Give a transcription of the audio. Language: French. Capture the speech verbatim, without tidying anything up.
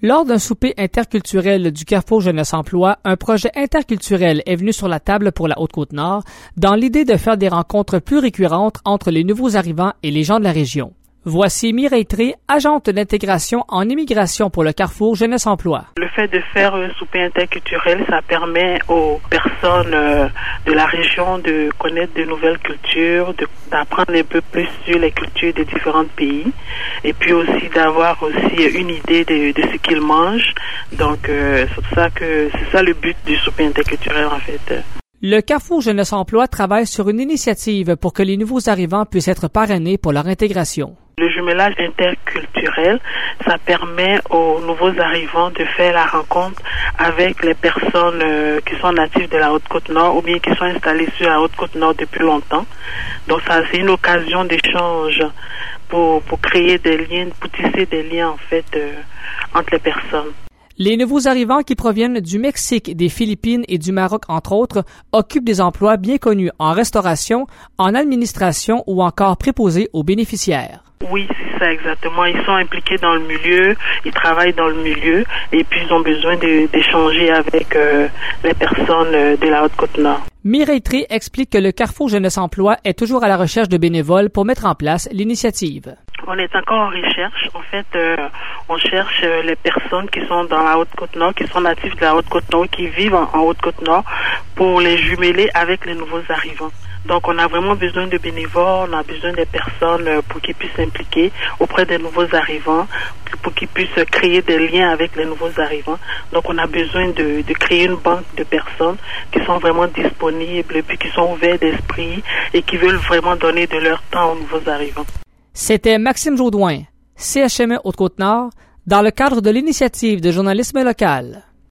Lors d'un souper interculturel du Carrefour Jeunesse Emploi, un projet interculturel est venu sur la table pour la Haute-Côte-Nord dans l'idée de faire des rencontres plus récurrentes entre les nouveaux arrivants et les gens de la région. Voici Mireille Tré, agente d'intégration en immigration pour le Carrefour Jeunesse Emploi. Le fait de faire un souper interculturel, ça permet aux personnes euh, de la région de connaître de nouvelles cultures, de, d'apprendre un peu plus sur les cultures des différents pays, et puis aussi d'avoir aussi une idée de, de ce qu'ils mangent. Donc euh, c'est pour ça que c'est ça le but du souper interculturel en fait. Le Carrefour Jeunesse Emploi travaille sur une initiative pour que les nouveaux arrivants puissent être parrainés pour leur intégration. Le jumelage interculturel, ça permet aux nouveaux arrivants de faire la rencontre avec les personnes euh, qui sont natives de la Haute-Côte-Nord ou bien qui sont installées sur la Haute-Côte-Nord depuis longtemps. Donc ça, c'est une occasion d'échange pour, pour créer des liens, pour tisser des liens en fait euh, entre les personnes. Les nouveaux arrivants qui proviennent du Mexique, des Philippines et du Maroc, entre autres, occupent des emplois bien connus en restauration, en administration ou encore préposés aux bénéficiaires. Oui, c'est ça exactement. Ils sont impliqués dans le milieu, ils travaillent dans le milieu et puis ils ont besoin de, d'échanger avec euh, les personnes de la Haute-Côte-Nord. Mireille Tré explique que le Carrefour Jeunesse Emploi est toujours à la recherche de bénévoles pour mettre en place l'initiative. On est encore en recherche. En fait, euh, on cherche euh, les personnes qui sont dans la Haute-Côte-Nord, qui sont natifs de la Haute-Côte-Nord, qui vivent en, en Haute-Côte-Nord, pour les jumeler avec les nouveaux arrivants. Donc, on a vraiment besoin de bénévoles, on a besoin des personnes euh, pour qu'ils puissent s'impliquer auprès des nouveaux arrivants, pour qu'ils puissent créer des liens avec les nouveaux arrivants. Donc, on a besoin de, de créer une banque de personnes qui sont vraiment disponibles et puis qui sont ouverts d'esprit et qui veulent vraiment donner de leur temps aux nouveaux arrivants. C'était Maxime Jaudoin, C H M E Haute-Côte-Nord, dans le cadre de l'initiative de journalisme local.